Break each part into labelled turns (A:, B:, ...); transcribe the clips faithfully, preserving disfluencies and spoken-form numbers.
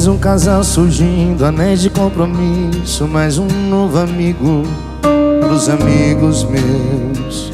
A: Mais um casal surgindo, anéis de compromisso. Mais um novo amigo pros amigos meus.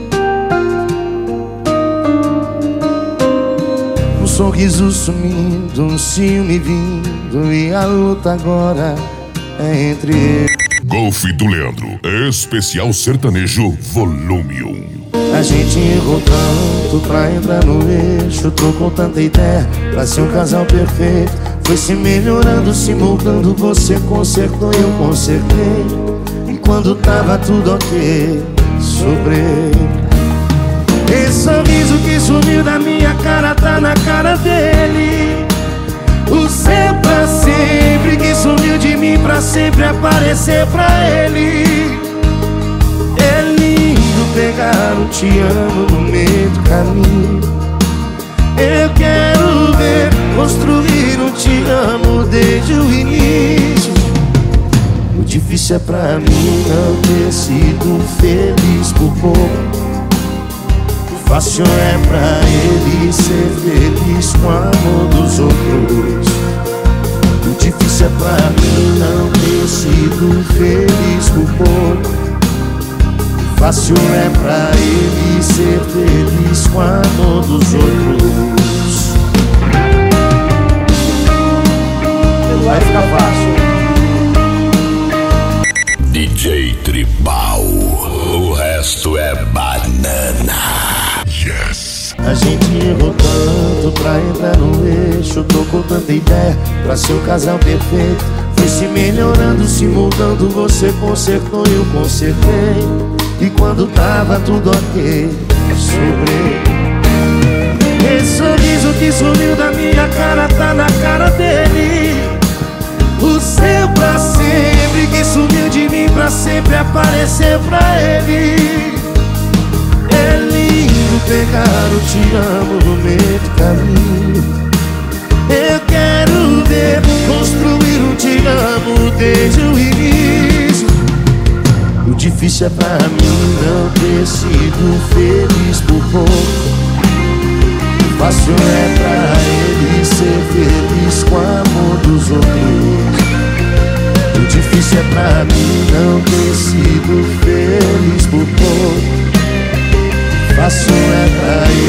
A: Um sorriso sumindo, um ciúme vindo, e a luta agora é entre eles.
B: Golfe do Leandro, especial sertanejo, volume um.
A: A gente errou tanto pra entrar no eixo, trocou tanta ideia pra ser um casal perfeito. Foi se melhorando, se moldando, você consertou e eu consertei. E quando tava tudo ok, sobrei. Esse sorriso que sumiu da minha cara tá na cara dele. O seu pra sempre que sumiu de mim pra sempre aparecer pra ele. É lindo pegar um te amo no meio do caminho. Eu quero ver construir um te amo desde o início. O difícil é pra mim não ter sido feliz por pouco. O fácil é pra ele ser feliz com o amor dos outros. O difícil é pra mim não ter sido feliz por pouco. O fácil é pra ele ser feliz com o amor dos outros. Vai ficar fácil.
B: D J Tribal, o resto é banana. Yes.
A: A gente errou tanto pra entrar no eixo, trocou tanta ideia pra ser um casal perfeito. Foi se melhorando, se mudando, você consertou e eu consertei. E quando tava tudo ok, sobrei. Esse sorriso que sumiu da minha cara tá na cara dele. O seu pra sempre que sumiu de mim pra sempre aparecer pra ele. É lindo pegar o te amo no meio do caminho. Eu quero ver construir um te amo desde o início. O difícil é pra mim não ter sido feliz por pouco. O fácil é pra ele ser feliz com o amor dos outros. O difícil é pra mim não ter sido feliz por pouco. O fácil é pra ele